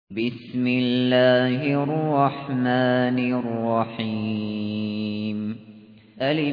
بسم الله الرحمن الرحيم ألف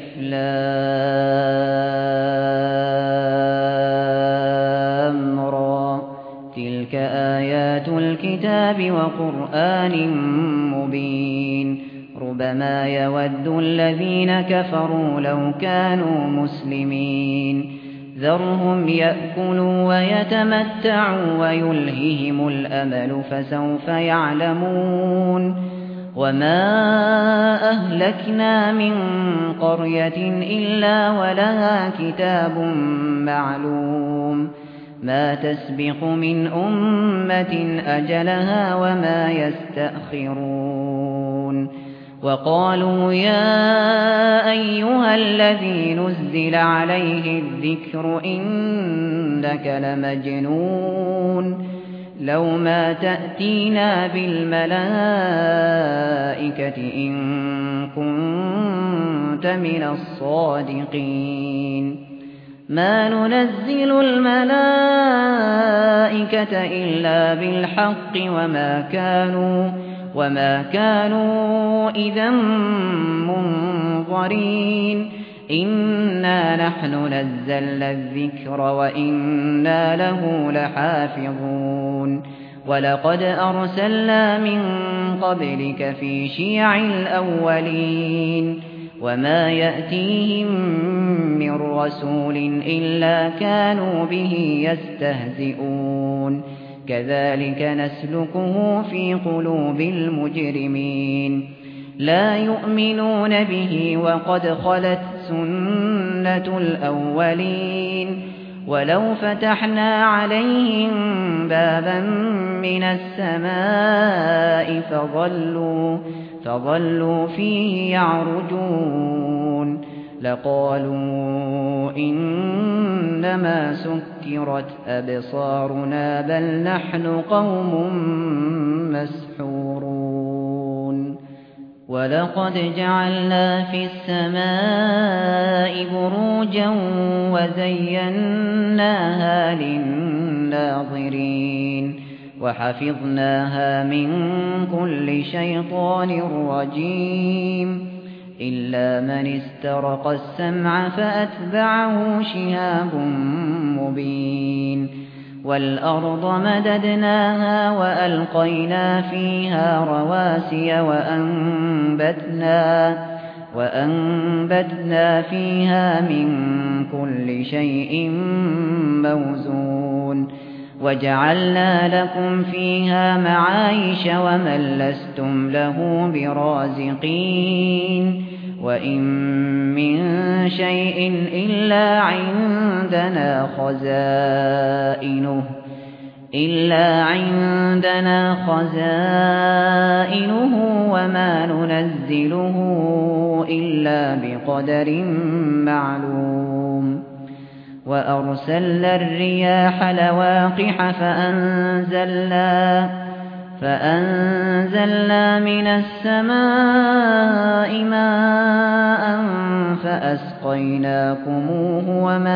لام را تلك آيات الكتاب وقرآن مبين ربما يود الذين كفروا لو كانوا مسلمين ذرهم يأكلوا ويتمتعوا ويلههم الأمل فسوف يعلمون وما أهلكنا من قرية إلا ولها كتاب معلوم ما تسبق من أمة أجلها وما يستأخرون وقالوا يا أيها الذي نزل عليه الذكر إنك لمجنون لو ما تأتينا بالملائكة إن كنت من الصادقين ما ننزل الملائكة إلا بالحق وما كانوا إذا منظرين إنا نحن نزلنا الذكر وإنا له لحافظون ولقد أرسلنا من قبلك في شيع الأولين وما يأتيهم من رسول إلا كانوا به يستهزئون كذلك نسلكه في قلوب المجرمين لا يؤمنون به وقد خلت سنة الأولين ولو فتحنا عليهم بابا من السماء فظلوا فيه يعرجون لقالوا إنما سكرت أبصارنا بل نحن قوم مسحورون ولقد جعلنا في السماء بروجا وزيناها للناظرين وحفظناها من كل شيطان رجيم إلا من استرق السمع فأتبعه شهاب مبين والأرض مددناها وألقينا فيها رواسي وأنبتنا فيها من كل شيء موزون وجعلنا لكم فيها معايش ومن لستم له برازقين وإن من شيء إلا عندنا خزائنه وما ننزله إلا بقدر معلوم وأرسلنا الرياح لواقح فأنزلنا من السماء ماء فأسقيناكموه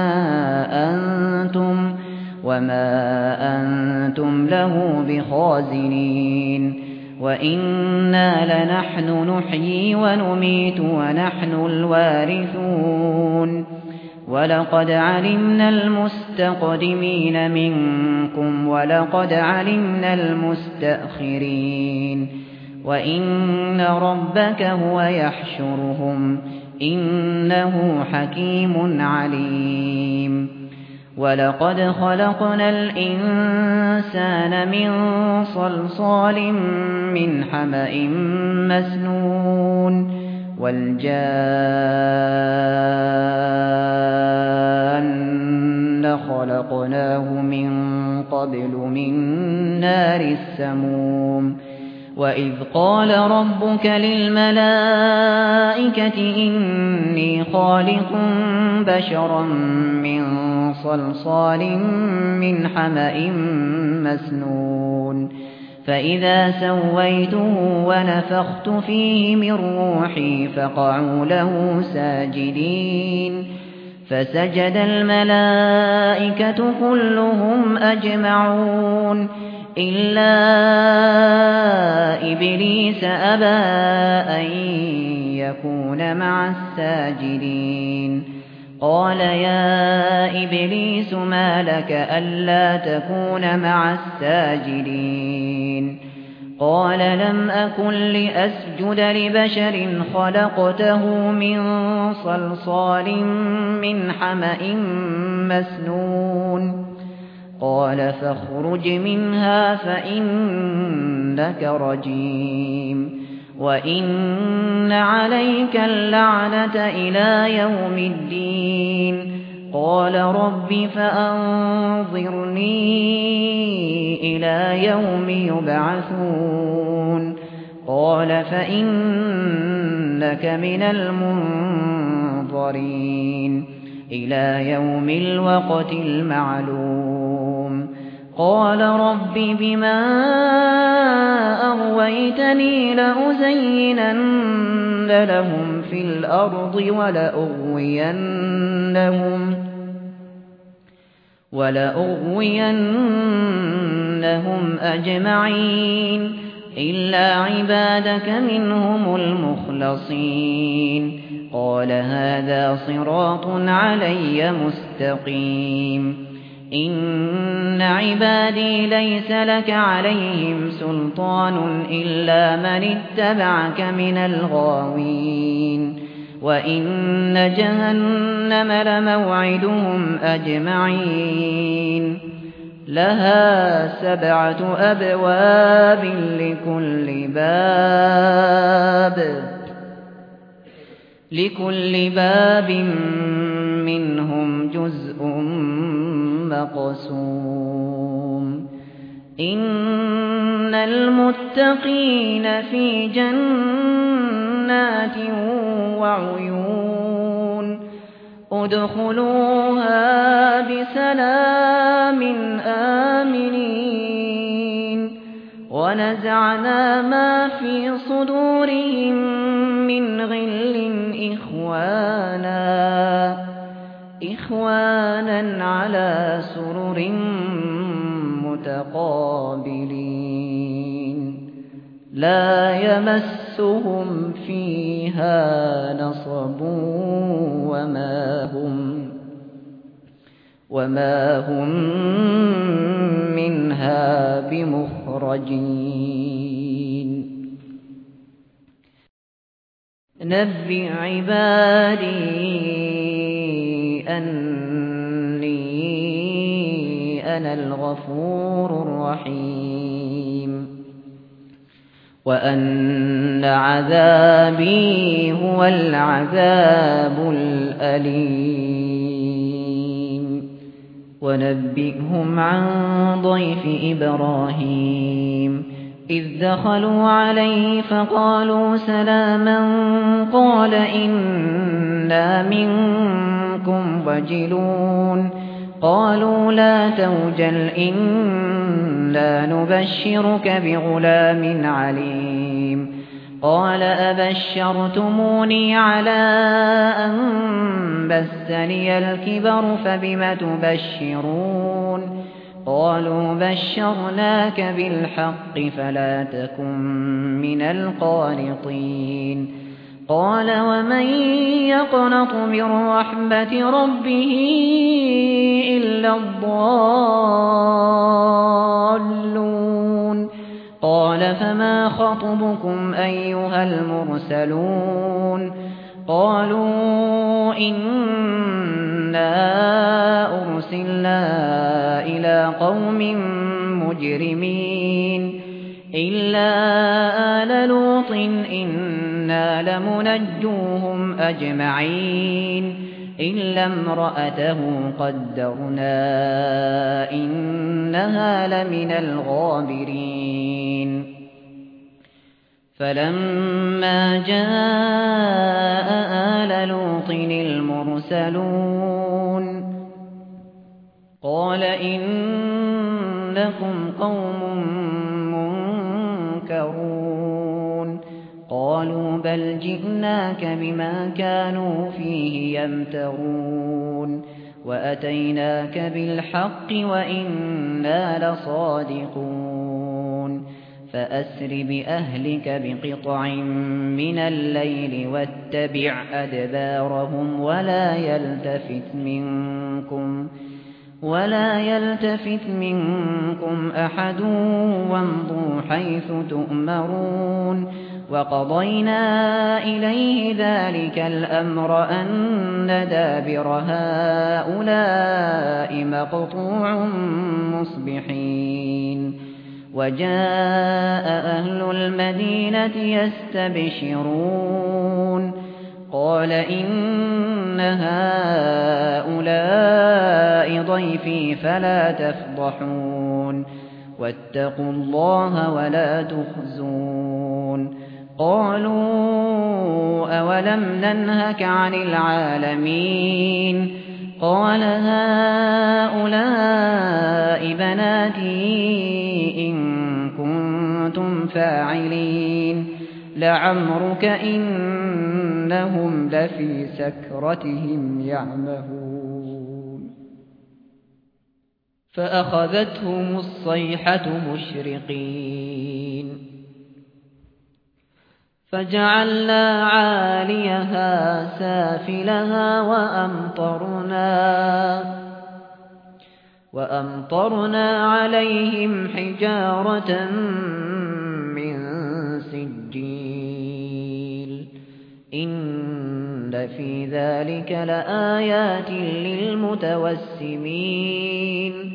وما أنتم له بخازنين وإنا لنحن نحيي ونميت ونحن الوارثون ولقد علمنا المستقدمين منكم ولقد علمنا المستأخرين وإن ربك هو يحشرهم إنه حكيم عليم ولقد خلقنا الإنسان من صلصال من حمأ مسنون والجان خلقناه من قبل من نار السموم وإذ قال ربك للملائكة إني خالق بشرا من صلصال من حمأ مسنون فإذا سويته ونفخت فيه من روحي فقعوا له ساجدين فسجد الملائكة كلهم أجمعون إلا إبليس أبى أن يكون مع الساجدين قال يا إبليس ما لك ألا تكون مع الساجدين قال لم أكن لأسجد لبشر خلقته من صلصال من حمأ مسنون قال فاخرج منها فإنك رجيم وإن عليك اللعنة إلى يوم الدين قال رب فأنظرني إلى يوم يبعثون قال فإنك من المنظرين إلى يوم الوقت المعلوم قال رب بما أغويتني لأزينن لهم في الأرض ولأغوينهم أجمعين إلا عبادك منهم المخلصين قال هذا صراط علي مستقيم إن عبادي ليس لك عليهم سلطان إلا من اتبعك من الغاوين وإن جهنم لموعدهم أجمعين لها 7 أبواب لكل باب منهم جزء مقسوم إن المتقين في جنات وعيون ادخلوها بسلام آمنين ونزعنا ما في صدورهم من غل إخوانا على سرر متقابلين لا يمسهم فيها نصب وما هم منها بمخرجين نبئ عبادي أني أنا الغفور الرحيم وأن عذابي هو العذاب الأليم ونبئهم عن ضيف إبراهيم إذ دخلوا عليه فقالوا سلاما قال إنا منكم وجلون قالوا لا توجل إنا نبشرك بغلام عليم قال أبشرتموني على أن مسني الكبر فبم تبشرون قالوا بشرناك بالحق فلا تكن من القانطين قال ومن يقنط من رحمة ربه إلا الضالون قال فما خطبكم أيها المرسلون قالوا إنا أرسلنا إلى قوم مجرمين إلا آل لوط إنا لمنجوهم أجمعين إلا امرأته قدرنا إنها لمن الغابرين فلما جاء آل لوط المرسلون قال إنكم قوم منكرون قالوا بل جئناك بما كانوا فيه يمترون وأتيناك بالحق وإنا لصادقون فأسر بأهلك بقطع من الليل واتبع أدبارهم ولا يلتفت منكم أحد وامضوا حيث تؤمرون وقضينا إليه ذلك الأمر أن دابر هؤلاء مقطوع مصبحين وجاء أهل المدينة يستبشرون قال إن هؤلاء ضيفي فلا تفضحون واتقوا الله ولا تخزون قالوا أولم ننهك عن العالمين قال هؤلاء بناتي إن كنتم فاعلين لعمرك إنهم لفي سكرتهم يعمهون فأخذتهم الصيحة مشرقين فجعلنا عاليها سافلها وأمطرنا عليهم حجارة من سجيل إن في ذلك لآيات للمتوسمين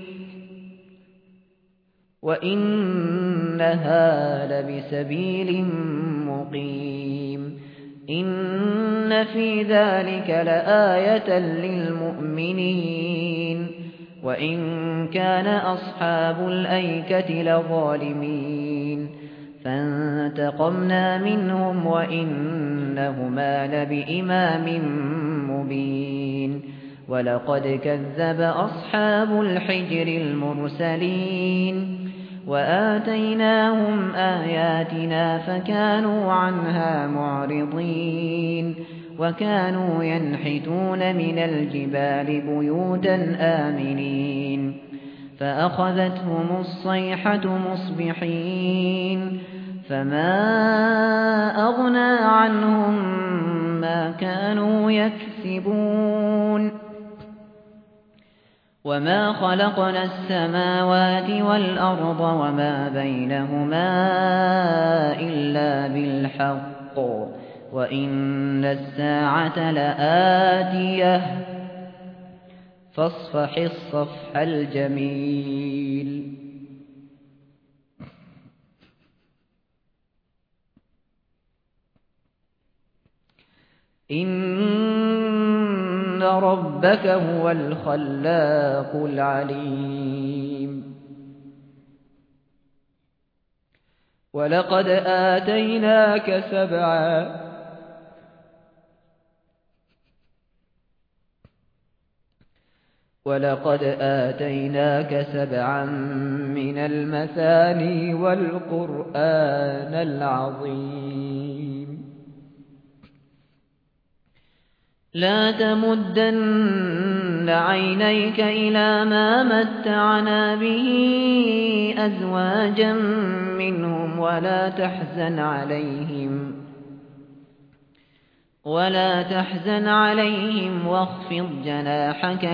وإنها لبسبيل مقيم إن في ذلك لآية للمؤمنين وإن كان أصحاب الأيكة لظالمين فانتقمنا منهم وإنهما لبإمام مبين ولقد كذب أصحاب الحجر المرسلين وآتيناهم آياتنا فكانوا عنها معرضين وكانوا ينحتون من الجبال بيوتا آمنين فأخذتهم الصيحة مصبحين فما أغنى عنهم ما كانوا يكسبون وما خلقنا السماوات والأرض وما بينهما إلا بالحق وإن الساعة لآتية فاصفح الصفح الجميل إن ربك هو الخلاق العليم ولقد آتيناك سبعا من المثاني والقرآن العظيم لا تمدن عينيك إلى ما متعنا به أزواجا منهم ولا تحزن عليهم واخفض جناحك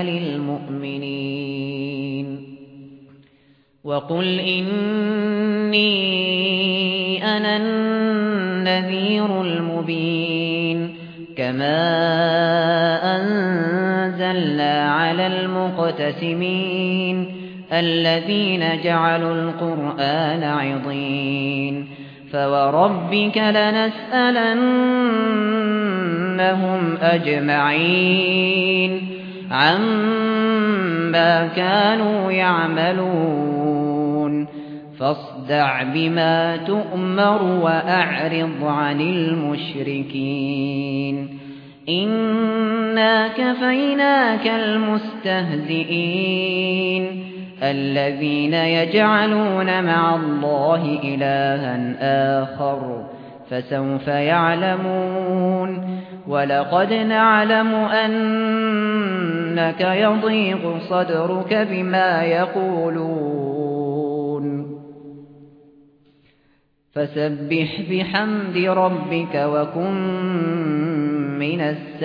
للمؤمنين وقل إني أنا النذير المبين كما أنزلنا على المقتسمين الذين جعلوا القرآن عضين فوربك لنسألنهم أجمعين عما كانوا يعملون فاصدع بما تؤمر وأعرض عن المشركين إنا كفيناك المستهزئين الذين يجعلون مع الله إلها آخر فسوف يعلمون ولقد نعلم أنك يضيق صدرك بما يقولون فسبح بحمد ربك وكن من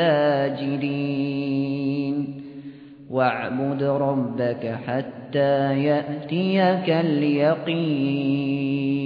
الساجدين واعبد ربك حتى يأتيك اليقين